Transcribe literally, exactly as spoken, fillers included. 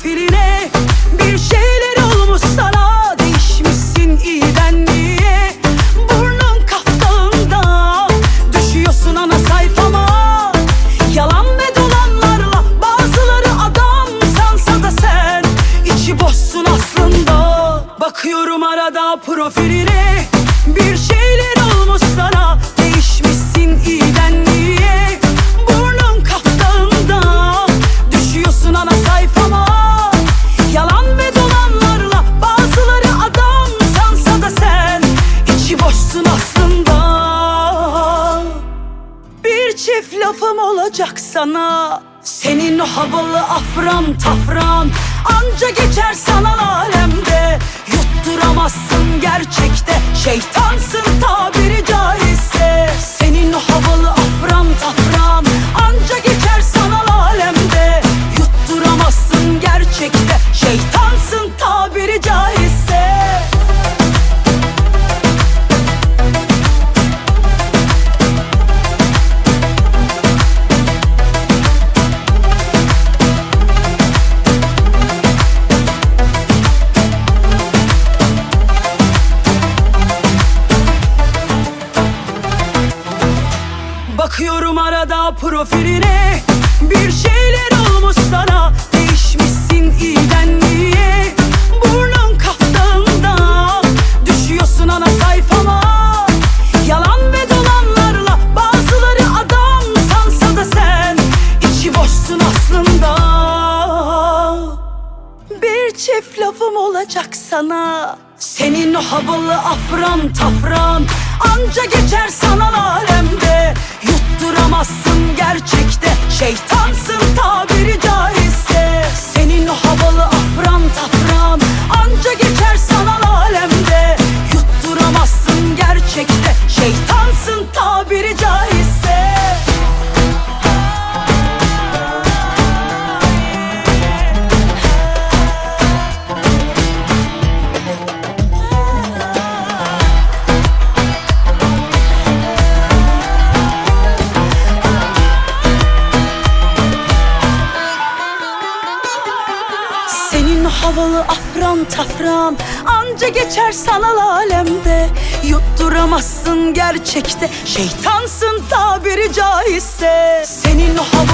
profiline. Bir şeyler olmuş sana, değişmişsin iyiden iyiye. Burnun kaftağında, düşüyorsun ana sayfama. Yalan ve dolanlarla bazıları adam sansa da sen içi boşsun aslında. Bakıyorum arada profiline, bir şeyler olmuş sana, değişmişsin iyiden iyiye. Burnun kaftağında, düşüyorsun ana sayfama. Yalan ve dolanlarla bazıları adam sansa da sen içi boşsun aslında. Bir çift lafım olacak sana, senin o havalı afran tafran anca geçer sanal alemde. Yutturamazsın gerçekte, şeytansın tabiri caizse. Senin o havalı afran tafran anca geçer sanal alemde. Yutturamazsın gerçekte, şeytansın tabiri caizse. Bakıyorum arada profiline, bir şeyler olmuş sana, değişmişsin iyiden iyiye. Burnun kaftağında, düşüyorsun ana sayfama. Yalan ve dolanlarla bazıları adam sansa da sen içi boşsun aslında. Bir çift lafım olacak sana, senin o havalı afran tafran anca geçer sanal alemde. Yutturamazsın gerçekte, şeytansın tabiri caizse. Senin o havalı afran tafran anca geçer sanal alemde. Yutturamazsın gerçekte, şeytansın tabiri caizse. Senin o havalı afran tafran anca geçer sanal alemde. Yutturamazsın gerçekte, şeytansın tabiri caizse. Senin o havalı